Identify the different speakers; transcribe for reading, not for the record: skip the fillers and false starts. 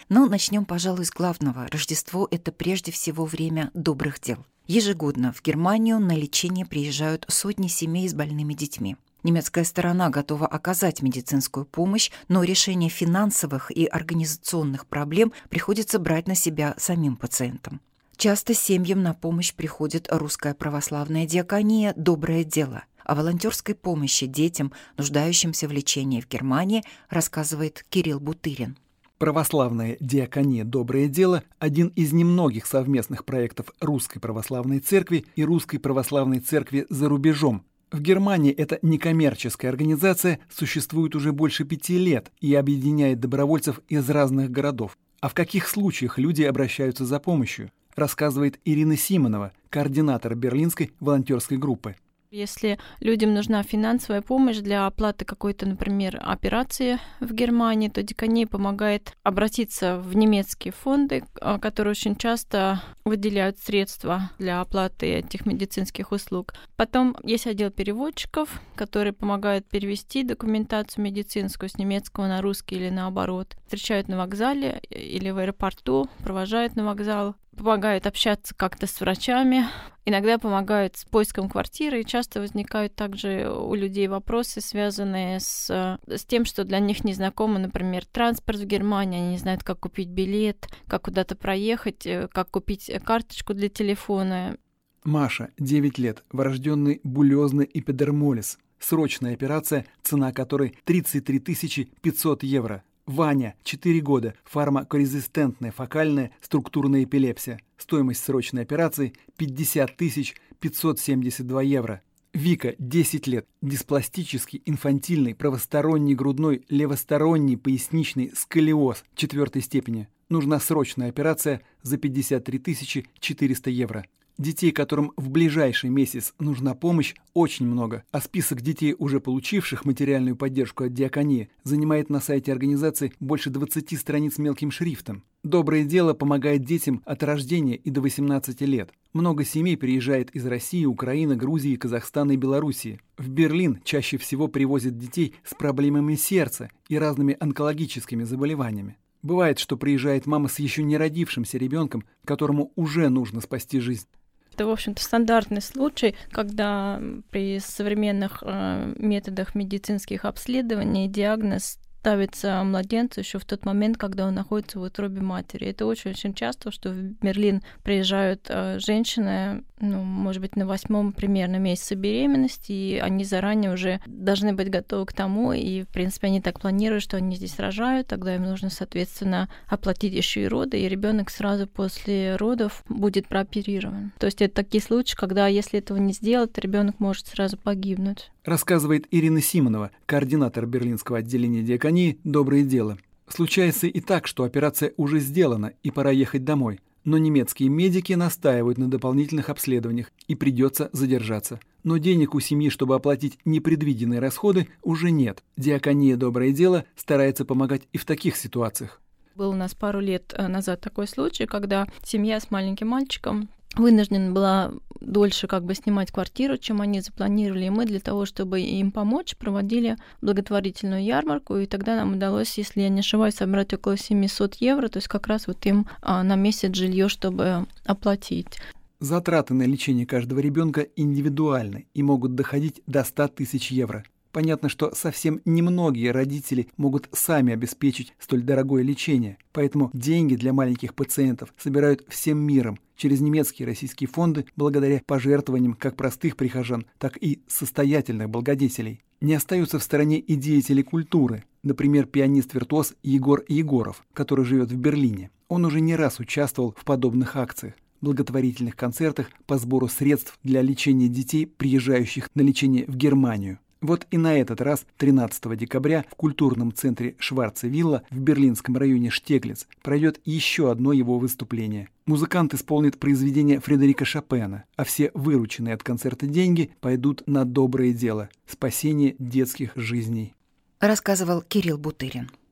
Speaker 1: Но начнем, пожалуй, с главного. Рождество — это прежде всего время добрых дел. Ежегодно в Германию на лечение приезжают сотни семей с больными детьми. Немецкая сторона готова оказать медицинскую помощь, но решение финансовых и организационных проблем приходится брать на себя самим пациентам. Часто семьям на помощь приходит Русская православная диакония «Доброе дело». О волонтерской помощи детям, нуждающимся в лечении в Германии, рассказывает Кирилл Бутырин.
Speaker 2: Православная диакония «Доброе дело» – один из немногих совместных проектов Русской православной церкви и Русской православной церкви за рубежом. В Германии эта некоммерческая организация существует уже больше 5 лет и объединяет добровольцев из разных городов. А в каких случаях люди обращаются за помощью, рассказывает Ирина Симонова, координатор берлинской волонтерской группы.
Speaker 3: Если людям нужна финансовая помощь для оплаты какой-то, например, операции в Германии, то диакония помогает обратиться в немецкие фонды, которые очень часто выделяют средства для оплаты этих медицинских услуг. Потом есть отдел переводчиков, которые помогают перевести документацию медицинскую с немецкого на русский или наоборот. Встречают на вокзале или в аэропорту, провожают на вокзал, помогают общаться как-то с врачами, иногда помогают с поиском квартиры, и часто возникают также у людей вопросы, связанные с тем, что для них незнакомо, например, транспорт в Германии, они не знают, как купить билет, как куда-то проехать, как купить карточку для телефона.
Speaker 2: Маша, 9 лет, врожденный буллезный эпидермолиз. Срочная операция, цена которой 33 500 евро. Ваня, 4 года, фармакорезистентная фокальная структурная эпилепсия. Стоимость срочной операции 50 572 евро. Вика, 10 лет, диспластический, инфантильный, правосторонний грудной, левосторонний поясничный сколиоз 4 степени. Нужна срочная операция за 53 400 евро. Детей, которым в ближайший месяц нужна помощь, очень много, а список детей, уже получивших материальную поддержку от диаконии, занимает на сайте организации больше 20 страниц мелким шрифтом. Доброе дело помогает детям от рождения и до 18 лет. Много семей приезжает из России, Украины, Грузии, Казахстана и Белоруссии. В Берлин чаще всего привозят детей с проблемами сердца и разными онкологическими заболеваниями. Бывает, что приезжает мама с еще не родившимся ребенком, которому уже нужно спасти жизнь.
Speaker 3: Это, в общем-то, стандартный случай, когда при современных методах медицинских обследований диагноз ставится младенцу еще в тот момент, когда он находится в утробе матери. Это очень-очень часто, что в Берлин приезжают женщины, может быть, на 8-м примерно месяце беременности, и они заранее уже должны быть готовы к тому, и, в принципе, они так планируют, что они здесь рожают, тогда им нужно, соответственно, оплатить еще и роды, и ребенок сразу после родов будет прооперирован. То есть это такие случаи, когда, если этого не сделать, ребенок может сразу погибнуть.
Speaker 2: Рассказывает Ирина Симонова, координатор берлинского отделения диаконии «Доброе дело». Случается и так, что операция уже сделана, и пора ехать домой. Но немецкие медики настаивают на дополнительных обследованиях, и придется задержаться. Но денег у семьи, чтобы оплатить непредвиденные расходы, уже нет. Диакония «Доброе дело» старается помогать и в таких ситуациях.
Speaker 3: Был у нас пару лет назад такой случай, когда семья с маленьким мальчиком вынуждена была дольше снимать квартиру, чем они запланировали. И мы для того, чтобы им помочь, проводили благотворительную ярмарку. И тогда нам удалось, если я не ошибаюсь, собрать около 700 евро. То есть как раз им на месяц жилье, чтобы оплатить.
Speaker 2: Затраты на лечение каждого ребенка индивидуальны и могут доходить до 100 тысяч евро. Понятно, что совсем немногие родители могут сами обеспечить столь дорогое лечение, поэтому деньги для маленьких пациентов собирают всем миром через немецкие и российские фонды благодаря пожертвованиям как простых прихожан, так и состоятельных благодетелей. Не остаются в стороне и деятели культуры, например, пианист-виртуоз Егор Егоров, который живет в Берлине. Он уже не раз участвовал в подобных акциях, благотворительных концертах по сбору средств для лечения детей, приезжающих на лечение в Германию. Вот и на этот раз, 13 декабря, в культурном центре Шварце-Вилла в берлинском районе Штеглиц пройдет еще одно его выступление. Музыкант исполнит произведение Фредерика Шопена, а все вырученные от концерта деньги пойдут на доброе дело – спасение детских жизней.
Speaker 1: Рассказывал Кирилл Бутырин.